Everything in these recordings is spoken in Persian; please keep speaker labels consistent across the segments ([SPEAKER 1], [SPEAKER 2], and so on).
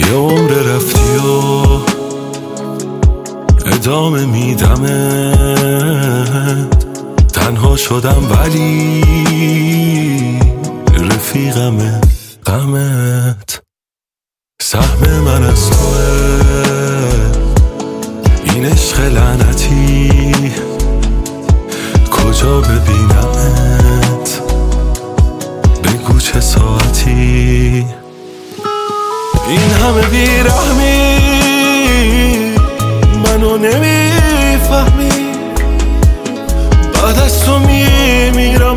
[SPEAKER 1] یه عمر رفتی و ادامه میدمت، تنها شدم ولی رفیقمه غمت. سهم من از توه این عشق لعنتی، کجا ببینمت بگو چه ساعتی. این همه بیرحمی منو نمیفهمی، بعد از تو میمیرم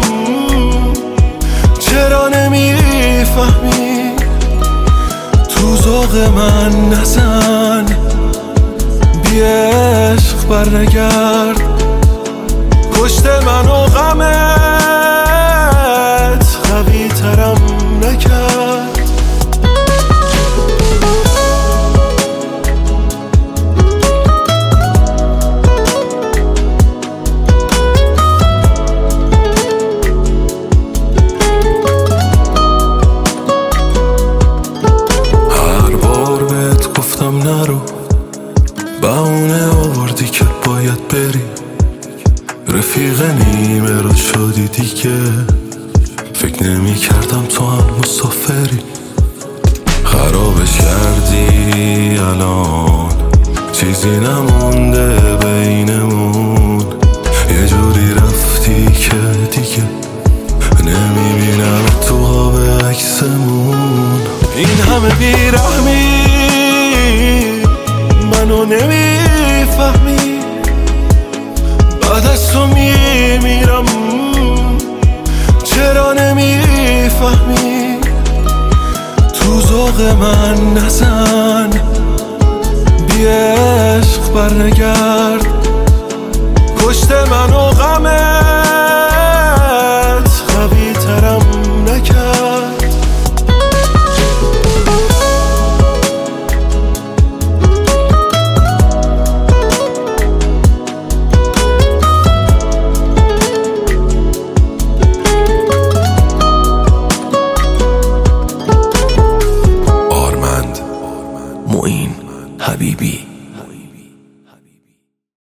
[SPEAKER 1] چرا نمیفهمی. تو ذوق من نزن بی عشق برنگرد، کشت منو غمت قوی ترم نکرد. نرو بهونه آوردی که باید بری، رفیق نیمه رو شدی دیگه. فکر نمی کردم تو هم مسافری، خرابش کردی الان چیزی نمونده بینمون. یه جوری رفتی که دیگه نمیبینم تو خواب عکسمون. این همه بیرحمی منو نمیفهمی، بعد از تو میمیرم چرا نمیفهمی. تو ذوق من نزن بی عشق برنگرد، کشت منو غمت